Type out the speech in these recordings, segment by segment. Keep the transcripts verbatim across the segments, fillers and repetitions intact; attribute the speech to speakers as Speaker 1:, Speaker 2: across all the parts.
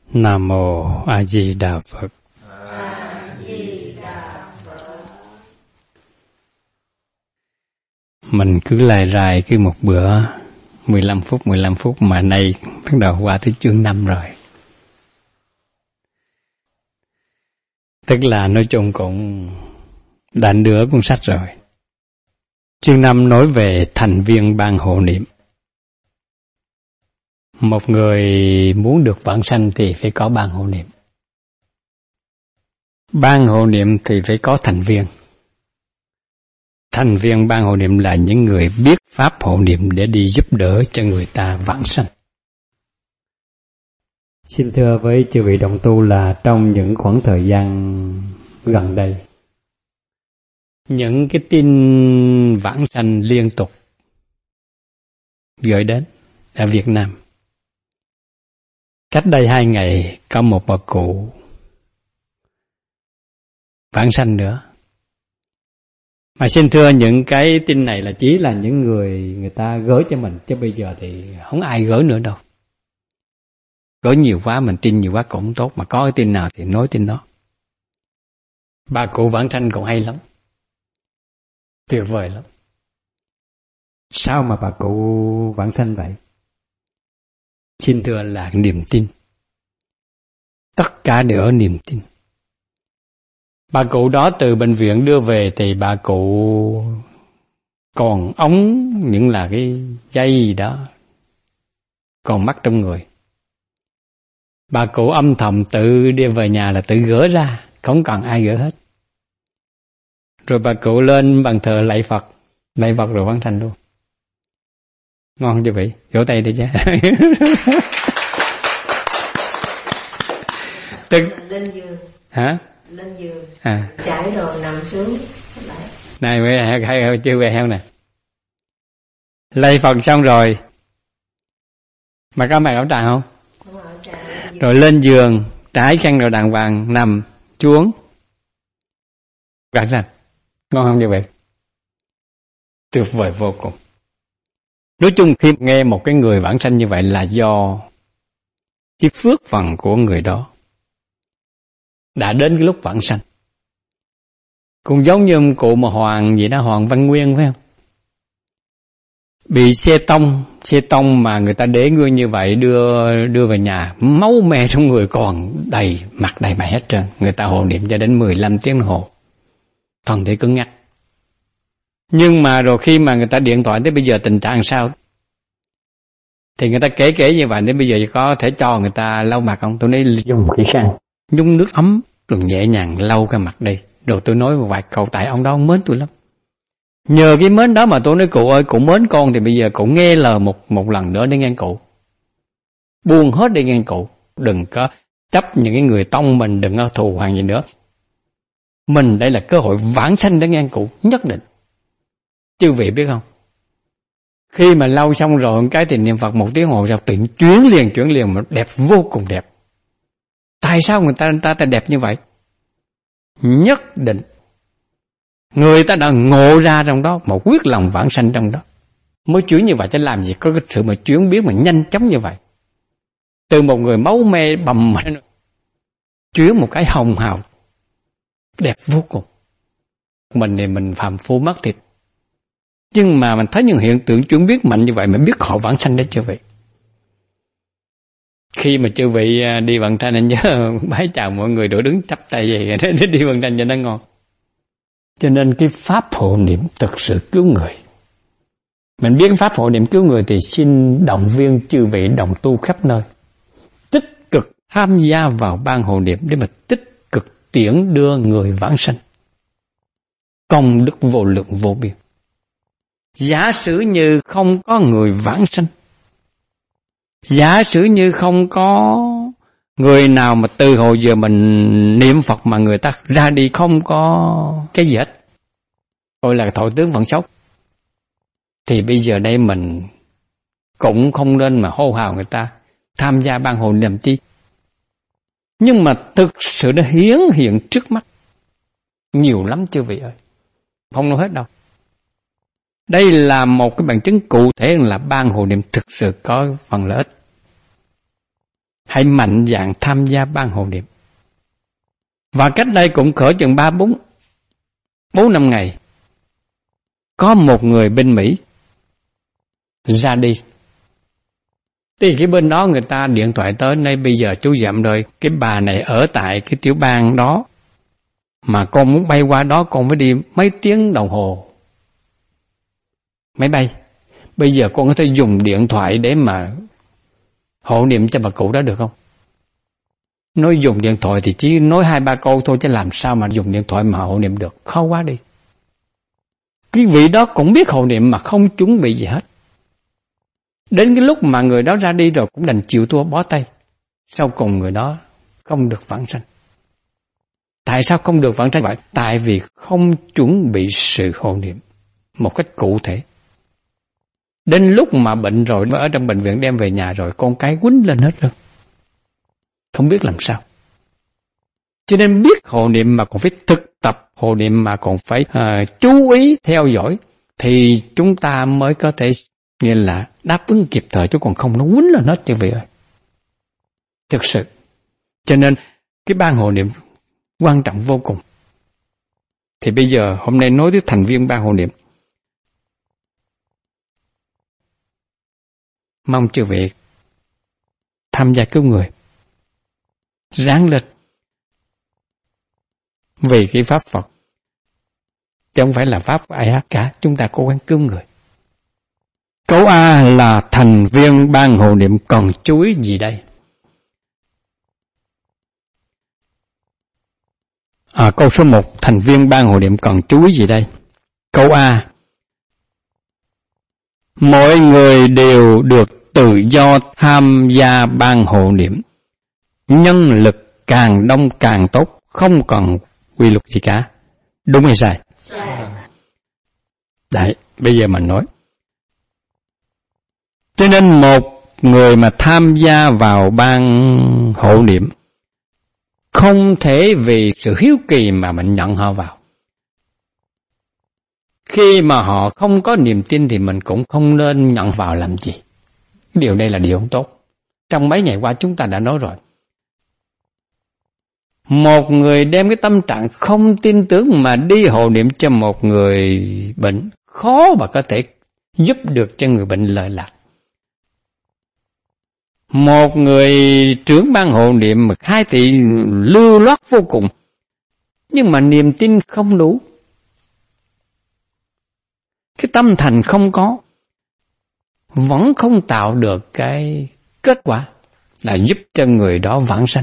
Speaker 1: Nam Mô A Di Đà Phật.
Speaker 2: A Di Đà Phật.
Speaker 1: Mình cứ lai rai cứ một bữa mười lăm phút mười lăm phút mà nay bắt đầu qua tới chương năm rồi. Tức là nói chung cũng đã nửa cuốn sách rồi. Chương năm nói về thành viên ban hộ niệm. Một người muốn được vãng sanh thì phải có ban hộ niệm. Ban hộ niệm thì phải có thành viên. Thành viên ban hộ niệm là những người biết pháp hộ niệm để đi giúp đỡ cho người ta vãng sanh. Xin thưa với chư vị đồng tu là trong những khoảng thời gian gần đây, những cái tin vãng sanh liên tục gửi đến ở Việt Nam. Cách đây hai ngày có một bà cụ vãng sanh nữa. Mà xin thưa những cái tin này là chỉ là những người người ta gửi cho mình, chứ bây giờ thì không ai gửi nữa đâu. Gửi nhiều quá mình tin nhiều quá cũng không tốt, mà có cái tin nào thì nói tin đó. Bà cụ vãng sanh cũng hay lắm, tuyệt vời lắm. Sao mà bà cụ vãng sanh vậy? Xin thưa là niềm tin. Tất cả đều ở niềm tin. Bà cụ đó từ bệnh viện đưa về thì bà cụ còn ống những là cái dây gì đó còn mắc trong người. Bà cụ âm thầm tự đi về nhà là tự gỡ ra, không cần ai gỡ hết. Rồi bà cụ lên bàn thờ lạy Phật, lạy Phật rồi vãng sanh luôn. Ngon chưa vị? Vỗ tay đi chứ. Tức...
Speaker 2: Lên giường.
Speaker 1: Hả?
Speaker 2: Lên giường.
Speaker 1: À.
Speaker 2: Trải đồ nằm xuống.
Speaker 1: Này mới hay, hay chưa về heo nè. Lạy Phật xong rồi. Mà có mặc áo tràng không?
Speaker 2: Không, áo tràng.
Speaker 1: Rồi lên giường, trải chăn rồi đàng hoàng nằm chuống. Vãng sanh. Ngon không như vậy? Tuyệt vời vô cùng. Nói chung khi nghe một cái người vãng sanh như vậy là do cái phước phần của người đó đã đến cái lúc vãng sanh. Cũng giống như ông cụ mà Hoàng gì đó, Hoàng Văn Nguyên phải không? Bị xe tông, xe tông mà người ta để người như vậy đưa đưa về nhà, máu me trong người còn đầy, mặt đầy mày hết trơn. Người ta hộ niệm cho đến mười lăm tiếng đồng hồ, thân thể cứng ngắc. Nhưng mà rồi khi mà người ta điện thoại tới bây giờ tình trạng sao? Thì người ta kể kể như vậy, đến bây giờ có thể cho người ta lau mặt không? Tôi nói dùng cái khăn, nhúng nước ấm, rồi nhẹ nhàng lau cái mặt đi. Rồi tôi nói một vài câu, tại ông đó ông mến tôi lắm. Nhờ cái mến đó mà tôi nói cụ ơi, cụ mến con thì bây giờ cụ nghe lời một một lần nữa để nghe cụ. Buông hết đi nghe cụ. Đừng có chấp những cái người tông mình, đừng có thù hoàng gì nữa. Mình đây là cơ hội vãng sanh để nghe cụ, nhất định. Chư vị biết không? Khi mà lau xong rồi cái thì niệm Phật một tiếng hồ ra tiện chuyến liền chuyển liền mà đẹp vô cùng đẹp. Tại sao người ta người ta, ta đẹp như vậy? Nhất định người ta đã ngộ ra trong đó, một quyết lòng vãng sanh trong đó. Mới chuyển như vậy chứ làm gì có cái sự mà chuyển biến mà nhanh chóng như vậy. Từ một người máu me bầm chuyển một cái hồng hào đẹp vô cùng. Mình thì mình phàm phu mất thịt. Nhưng mà mình thấy những hiện tượng chuyển biến mạnh như vậy mà biết họ vãng sanh đấy chư vị. Khi mà chư vị đi vãng sanh nên nhớ bái chào mọi người đổ đứng chắp tay vậy để đi vãng sanh cho nó ngon. Cho nên cái pháp hộ niệm thực sự cứu người. Mình biết pháp hộ niệm cứu người thì xin động viên chư vị đồng tu khắp nơi tích cực tham gia vào ban hộ niệm để mà tích cực tiễn đưa người vãng sanh. Công đức vô lượng vô biên. Giả sử như không có người vãng sanh, giả sử như không có người nào mà từ hồi giờ mình niệm Phật mà người ta ra đi không có cái gì hết, gọi là thọ tướng vận sốc, thì bây giờ đây mình cũng không nên mà hô hào người ta tham gia ban hộ niệm chi. Nhưng mà thực sự nó hiển hiện trước mắt nhiều lắm chư vị ơi, không nói hết đâu. Đây là một cái bằng chứng cụ thể là ban hộ niệm thực sự có phần lợi ích. hãy mạnh dạn tham gia ban hộ niệm. Và cách đây cũng cỡ chừng ba bốn bốn năm ngày, có một người bên Mỹ ra đi. Thì cái bên đó người ta điện thoại tới, nay bây giờ chú Dậm rồi, cái bà này ở tại cái tiểu bang đó, mà con muốn bay qua đó con phải đi mấy tiếng đồng hồ máy bay. Bây giờ con có thể dùng điện thoại để mà hộ niệm cho bà cụ đó được không? Nói dùng điện thoại thì chỉ nói hai ba câu thôi, chứ làm sao mà dùng điện thoại mà hộ niệm được, khó quá đi. Cái vị đó cũng biết hộ niệm mà không chuẩn bị gì hết. Đến cái lúc mà người đó ra đi rồi cũng đành chịu thua bó tay. Sau cùng người đó không được vãng sanh. Tại sao không được vãng sanh vậy? Tại vì không chuẩn bị sự hộ niệm một cách cụ thể. Đến lúc mà bệnh rồi, ở trong bệnh viện đem về nhà rồi, con cái quýnh lên hết rồi. Không biết làm sao. Cho nên biết hộ niệm mà còn phải thực tập hộ niệm, mà còn phải uh, chú ý theo dõi, thì chúng ta mới có thể nghĩa là đáp ứng kịp thời, chứ còn không nó quýnh lên hết chứ vị ơi. Thực sự. Cho nên cái ban hộ niệm quan trọng vô cùng. Thì bây giờ hôm nay nói tới thành viên ban hộ niệm. Mong chư vị tham gia cứu người, ráng lên vì cái pháp Phật, chứ không phải là pháp của ai khác cả. Chúng ta cố gắng cứu người. Câu A là thành viên ban hộ niệm cần chú ý gì đây? À, câu số một, thành viên ban hộ niệm cần chú ý gì đây? Câu A, mọi người đều được tự do tham gia ban hộ niệm. Nhân lực càng đông càng tốt, không cần quy luật gì cả. Đúng hay sai? Đấy, bây giờ mình nói. Cho nên một người mà tham gia vào ban hộ niệm không thể vì sự hiếu kỳ mà mình nhận họ vào. Khi mà họ không có niềm tin thì mình cũng không nên nhận vào làm gì. Điều này là điều không tốt. Trong mấy ngày qua chúng ta đã nói rồi. Một người đem cái tâm trạng không tin tưởng mà đi hộ niệm cho một người bệnh, khó mà có thể giúp được cho người bệnh lợi lạc. Một người trưởng ban hộ niệm mà khai thị lưu loát vô cùng, nhưng mà niềm tin không đủ, cái tâm thành không có, vẫn không tạo được cái kết quả là giúp cho người đó vãng sanh.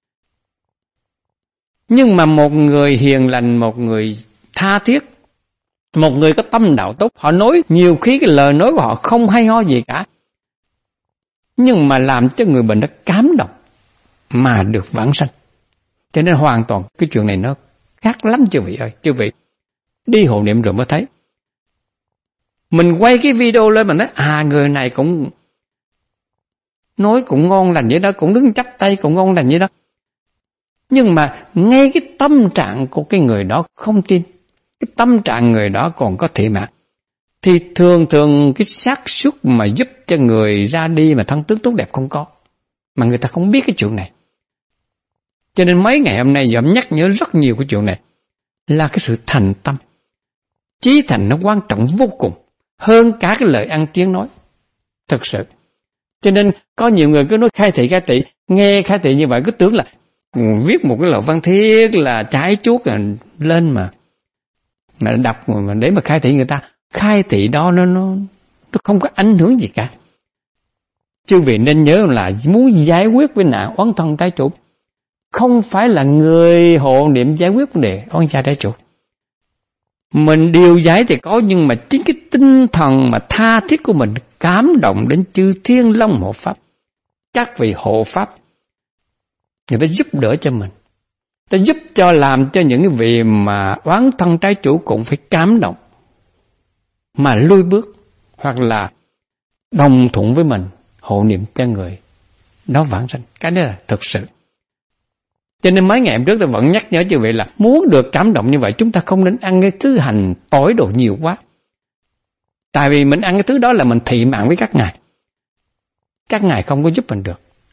Speaker 1: Nhưng mà một người hiền lành, một người tha thiết, một người có tâm đạo tốt, họ nói nhiều khi cái lời nói của họ không hay ho gì cả, nhưng mà làm cho người bệnh đó cảm động mà được vãng sanh. Cho nên hoàn toàn cái chuyện này nó khác lắm chư vị ơi. Chư vị đi hộ niệm rồi mới thấy. Mình quay cái video lên mà nói, à người này cũng nói cũng ngon lành vậy đó, cũng đứng chắp tay cũng ngon lành vậy đó. Nhưng mà ngay cái tâm trạng của cái người đó không tin, cái tâm trạng người đó còn có thể mà, thì thường thường cái xác suất mà giúp cho người ra đi mà thân tướng tốt đẹp không có. Mà người ta không biết cái chuyện này. Cho nên mấy ngày hôm nay Dậm nhắc nhớ rất nhiều cái chuyện này, là cái sự thành tâm. Chí thành nó quan trọng vô cùng, hơn cả cái lời ăn tiếng nói. Thật sự. Cho nên có nhiều người cứ nói khai thị khai thị, nghe khai thị như vậy cứ tưởng là viết một cái lời văn thiết là trái chuốt là lên mà mà đọc mà để mà khai thị người ta. Khai thị đó nó nó nó không có ảnh hưởng gì cả. Chư vị nên nhớ là muốn giải quyết với nạn oán thân trái chủ, không phải là người hộ niệm giải quyết vấn đề oán gia trái chủ. Mình điều giải thì có, nhưng mà chính cái tinh thần mà tha thiết của mình cảm động đến chư Thiên Long hộ pháp, các vị hộ pháp, người ta giúp đỡ cho mình, ta giúp cho làm cho những cái vị mà oán thân trái chủ cũng phải cảm động mà lui bước, hoặc là đồng thuận với mình hộ niệm cho người đó vãng sanh. Cái đó là thực sự. Cho nên mấy ngày hôm trước tôi vẫn nhắc nhở chư vị là muốn được cảm động như vậy chúng ta không nên ăn cái thứ hành tỏi đồ nhiều quá. Tại vì mình ăn cái thứ đó là mình thị mạng với các ngài. Các ngài không có giúp mình được.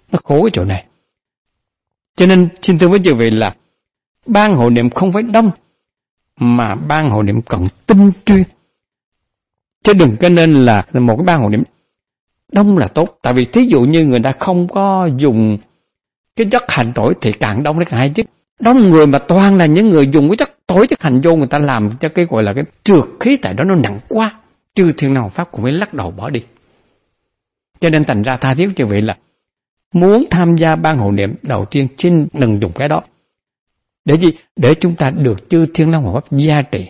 Speaker 1: Nó khổ cái chỗ này. Cho nên xin thưa với quý vị là ban hộ niệm không phải đông, mà ban hộ niệm cần tinh chuyên. Chứ đừng có nên là một cái ban hộ niệm đông là tốt. Tại vì thí dụ như người ta không có dùng cái chất hành tỏi thì càng đông nó càng hay chứ. Đông người mà toàn là những người dùng cái chất tỏi, chất hành vô, người ta làm cho cái gọi là cái trượt khí tại đó nó nặng quá. Chư Thiên Long Pháp cũng phải lắc đầu bỏ đi. Cho nên thành ra tha thiết cho vị là muốn tham gia ban hộ niệm, đầu tiên xin đừng dùng cái đó. Để gì? Để chúng ta được chư Thiên Long Pháp gia trì,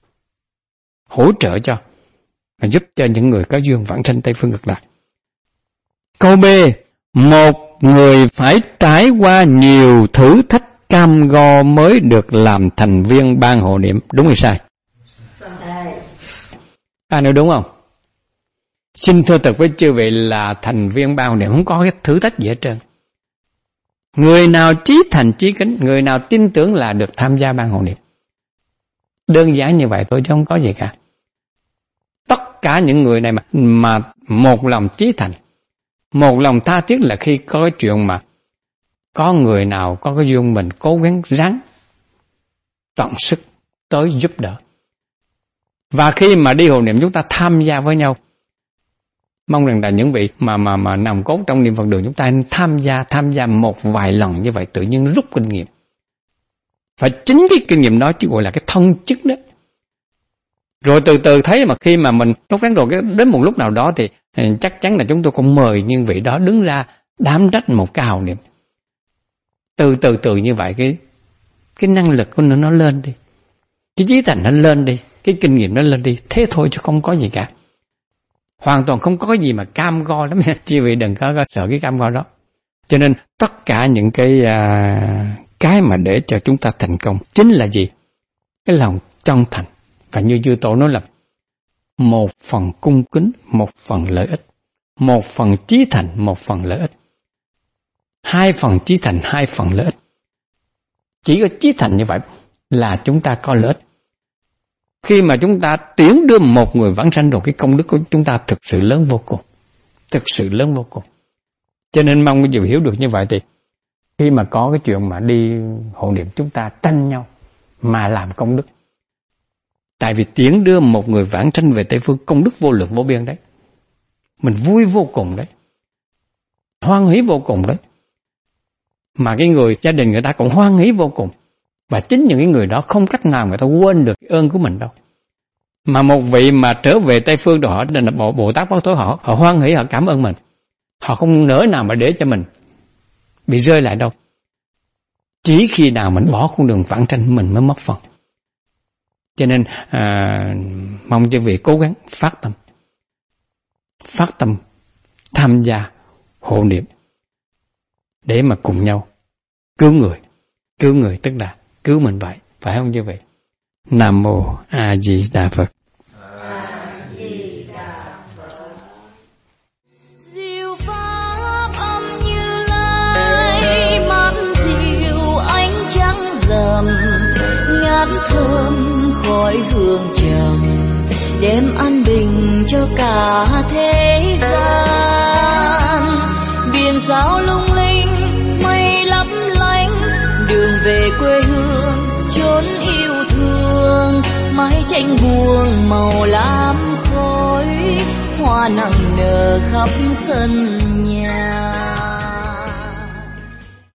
Speaker 1: hỗ trợ cho, mà giúp cho những người có duyên vãng sanh Tây Phương Cực Lạc. Câu B, một người phải trải qua nhiều thử thách cam go mới được làm thành viên ban hộ niệm. Đúng hay sai?
Speaker 2: Sai.
Speaker 1: À, nói đúng không? Xin thưa thật với chư vị là thành viên ban hộ niệm không có cái thử thách gì hết trơn. Người nào chí thành chí kính, người nào tin tưởng là được tham gia ban hộ niệm. Đơn giản như vậy thôi chứ không có gì cả. Tất cả những người này mà, mà một lòng chí thành, một lòng tha thiết là khi có cái chuyện mà có người nào có cái duyên mình cố gắng ráng tận sức tới giúp đỡ. Và khi mà đi hộ niệm chúng ta tham gia với nhau. Mong rằng là những vị mà mà mà nằm cốt trong niệm Phật đường chúng ta tham gia tham gia một vài lần như vậy tự nhiên rút kinh nghiệm. Và chính cái kinh nghiệm đó chứ gọi là cái thân chức đó. Rồi từ từ thấy mà khi mà mình cố gắng rồi đến một lúc nào đó thì chắc chắn là chúng tôi cũng mời những vị đó đứng ra đảm trách một cái hộ niệm. Từ từ từ như vậy cái cái năng lực của nó nó lên đi, cái trí thành nó lên đi, cái kinh nghiệm nó lên đi, thế thôi chứ không có gì cả. Hoàn toàn không có gì mà cam go lắm nha, chứ vị đừng có, có sợ cái cam go đó. Cho nên tất cả những cái à, cái mà để cho chúng ta thành công chính là gì? Cái lòng chân thành. Và như Chư Tổ nói là một phần cung kính, một phần lợi ích. Một phần chí thành, một phần lợi ích. Hai phần chí thành, hai phần lợi ích. Chỉ có chí thành như vậy là chúng ta có lợi ích. Khi mà chúng ta tuyển đưa một người vãng sanh rồi, cái công đức của chúng ta thực sự lớn vô cùng. Thực sự lớn vô cùng. Cho nên mong quý vị hiểu được như vậy thì khi mà có cái chuyện mà đi hộ niệm chúng ta tranh nhau mà làm công đức. Tại vì tuyển đưa một người vãng sanh về Tây Phương công đức vô lượng vô biên đấy. Mình vui vô cùng đấy. Hoan hỷ vô cùng đấy. Mà cái người gia đình người ta cũng hoan hỷ vô cùng. Và chính những cái người đó không cách nào người ta quên được ơn của mình đâu. Mà một vị mà trở về Tây Phương rồi họ là Bồ, Bồ Tát Pháp Tối họ, họ hoan hỷ, họ cảm ơn mình. Họ không nỡ nào mà để cho mình bị rơi lại đâu. Chỉ khi nào mình bỏ con đường vãng sanh mình mới mất phần. Cho nên à, mong cho vị cố gắng phát tâm. Phát tâm tham gia hộ niệm để mà cùng nhau cứu người. Cứu người tức là cứu mình vậy, phải không như vậy? Nam Mô A Di Đà Phật.
Speaker 2: A Di Đà Phật.
Speaker 3: Diệu pháp âm Như Lai, mắt diệu ánh trắng rằm, ngát thơm khói hương trầm, đem an bình cho cả thế gian. Biển sao lung linh, mây lấp lánh, đường về quê hương chốn yêu thương. Mái tranh buông màu lam khói, hoa nặng nở khắp sân nhà.